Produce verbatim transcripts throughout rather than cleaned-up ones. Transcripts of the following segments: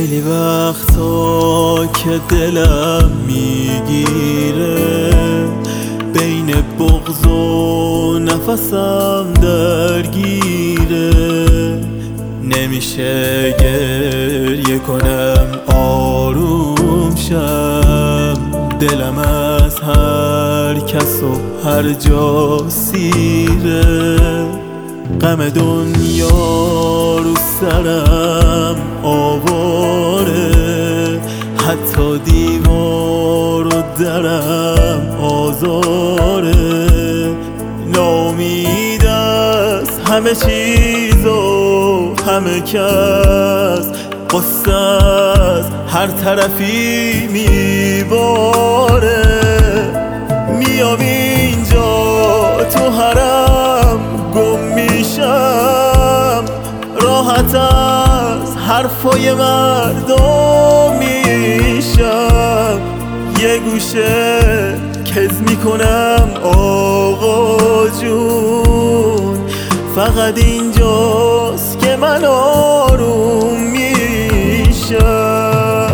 خیلی وقتا که دلم میگیره، بین بغض و نفسم درگیره. نمیشه گریه کنم آروم شم، دلم از هر کس و هر جا سیره. غم دنیا رو سرم آواره، حتی دیوار و درم آزاره. ناامید از همه چیز و همه کس، قصه از هر طرفی میباره. میام اینجا تو حرم گم میشم، راحت از حرفای مردم میشم. یه گوشه کز میکنم آقا جون، فقط اینجاست که من آروم میشم.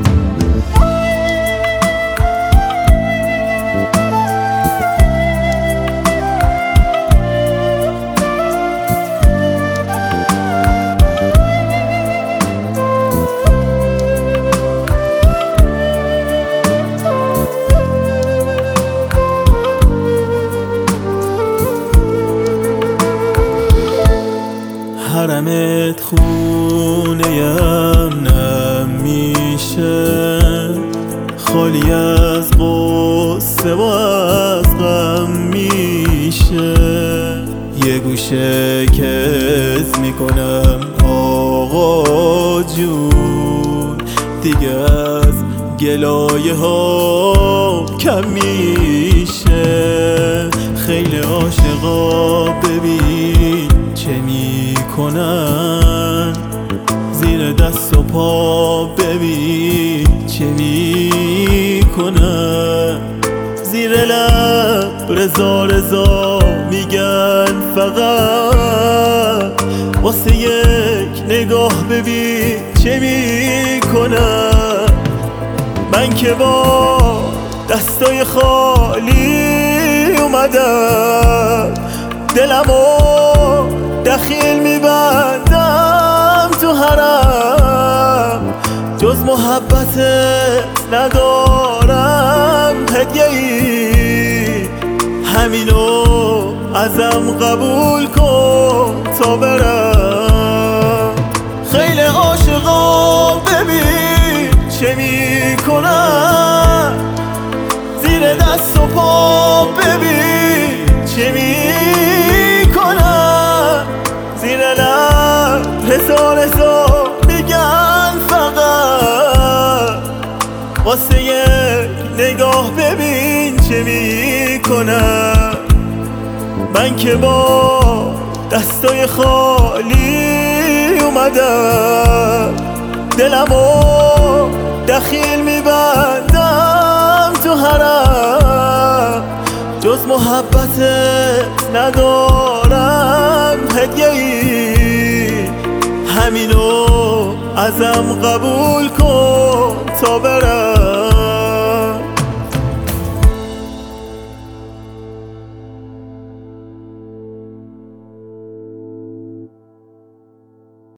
حرمت خونه امنم میشه، خالی از غصه و از غم میشه. یه گوشه کز میکنم آقا جون، دیگه از گلایه ها کم میشه. خیلی عاشقا ببین چه میکنن، زیر دست و پا ببین چه میکنن. زیر لب رضا رضا میگن فقط، واسه یک نگاه ببین چه میکنن. من که با دستای خالی اومدم، دلمو دخیل میبندم تو حرم. جز محبتت ندارم هدیه‌ای، همینو ازم قبول کن تا برم. خیلی عاشقا ببین چه میکنن، زیر دست و پا ببین چه میکنن. زیر لب رضا رضا میگن فقط، واسه یک نگاه ببین چه میکنن. من که با دستای خالی اومدم، دلمو دخیل میبندم تو حرم. جز محبتت ندارم هدیه‌ای، همینو ازم قبول کن تا برم.